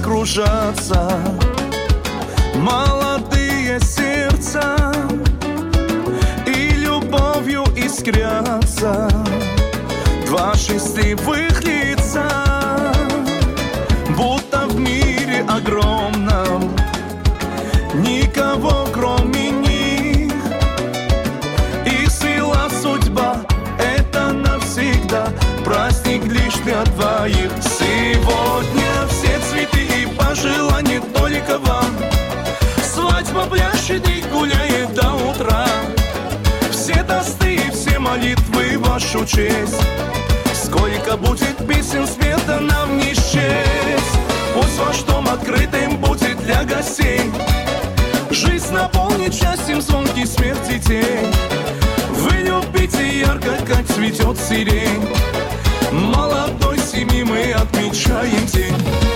кружатся молодые сердца и любовью искрятся два счастливых лица, будто в мире огромном никого кроме них. Их сила судьба — это навсегда праздник лишь для двоих. Сегодня все цветы и пожелания только вам. Свадьба пляшет и гуляет до утра. Все тосты и все молитвы в вашу честь. Сколько будет песен спета нам не счесть. Пусть ваш дом открытым будет для гостей. Жизнь наполнит счастьем звонкий смех детей. Вы любите ярко, как цветет сирень. Молодой семьи мы отмечаем день.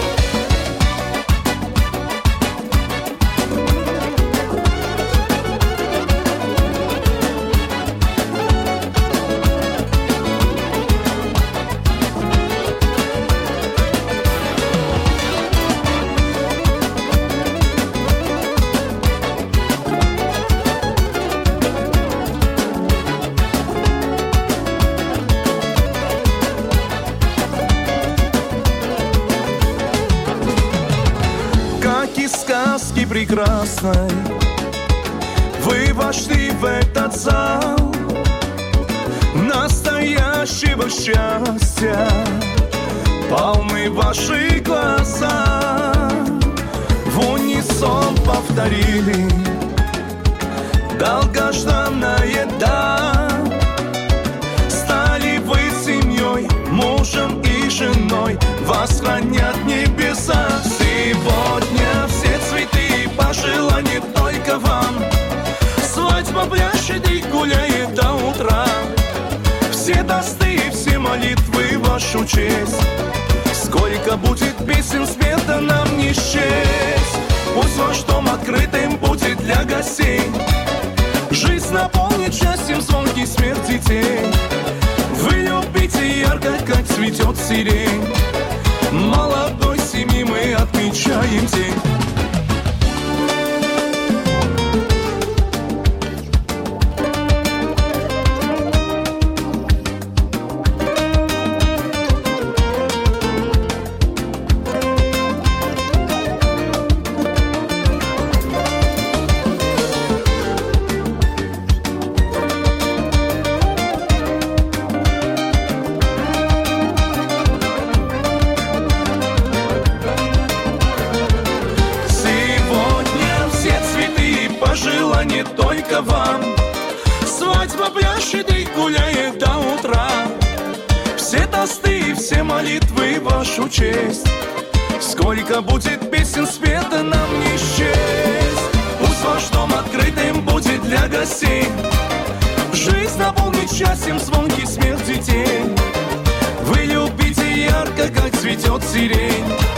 Прекрасной вы вошли в этот зал настоящего счастья, полны ваши глаза. В унисон повторили долгожданное «да». Стали вы семьей, мужем и женой, вас хранят небеса. Сегодня все цветы пожелания только вам. Свадьба пляшет и гуляет до утра. Все тосты и все молитвы в вашу честь. Сколько будет песен спета нам не счесть. Пусть ваш дом открытым будет для гостей. Жизнь наполнит счастьем звонкий смех детей. Вы любите ярко, как цветет сирень. Молодой семьи мы отмечаем день. Только вам. Свадьба пляшет и гуляет до утра. Все тосты и все молитвы в вашу честь. Сколько будет песен спета нам не счесть. Пусть ваш дом открытым будет для гостей. Жизнь наполнит счастьем звонкий смех детей. Вы любите ярко, как цветет сирень.